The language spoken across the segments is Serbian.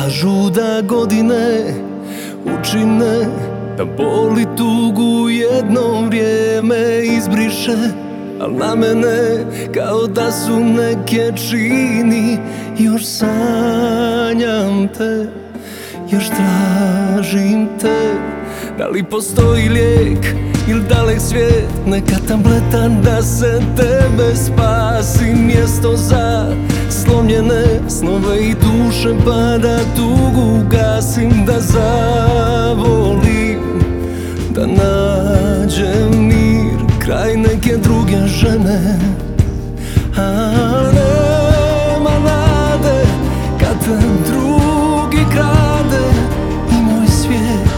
Kažu da godine učine da boli tugu jedno vrijeme izbriše, al na mene kao da su neke čini. Još sanjam te, još tražim te. Da li postoji lijek ili dalek svijet, neka tableta da se tebe spasi. Mjesto za slomljene snove i duše, pa da tugu gasim, da zavolim, da nađem mir kraj neke druge žene. A nema nade kad te drugi krade i moj svijet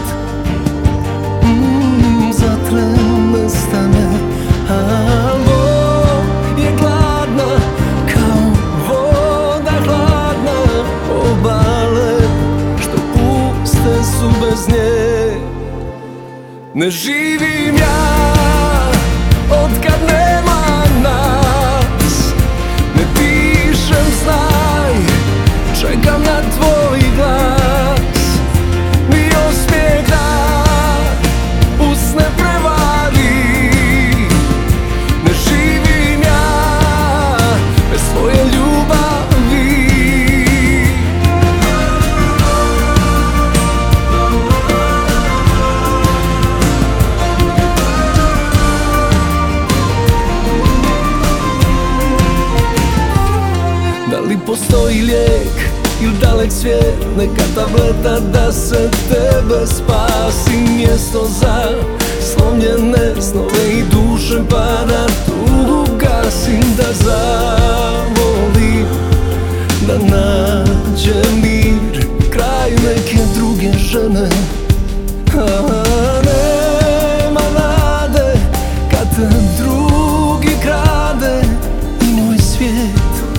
zatren nestane. A Bog je gladna kao voda hladna, obale što puste su bez nje. Ne živim ja otkad nema nas, ne dišem, znaj, čekam na tvoj glas. Ni osmijeh da usne prevari. Ne živim ja bez tvoje ljubavi. Da li postoji lijek ili dalek svijet, neka tableta da se tebe spasi. Mjesto za slomljene snove i duše, pa da tugu gasim, da zavolim, da nađem mir kraj neke druge žene. Nema nade kad te drugi krade i moj svijet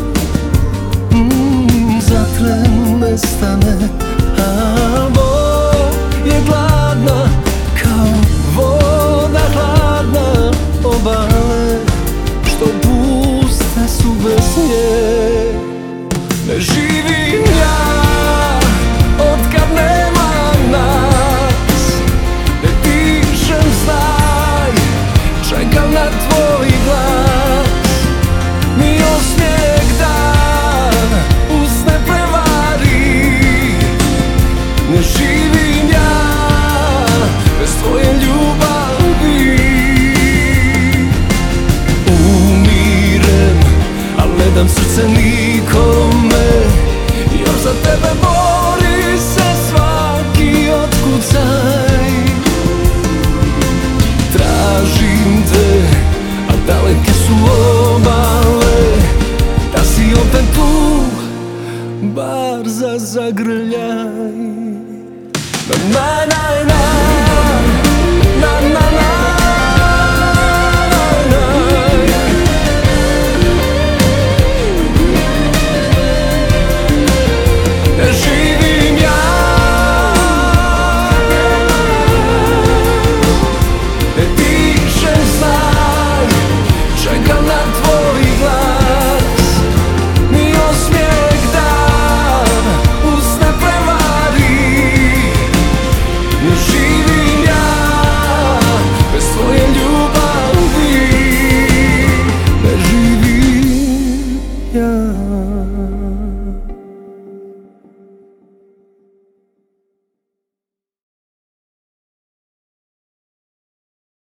zatren nestane. A Bog je gladna kao voda hladna, obale što puste su bez nje. Ne živim ja otkad nema nas, ne dišem, znaj, čekam na tvoj glas. Ni osmijeh da usne prevari. Ne živim ja bez tvoje ljubavi. Umirem, al ne dam srce nikome, još za tebe bori se svaki otkucaj. Tražim te, a daleke su obale, da si opet tu, bar za zagrljaj. Na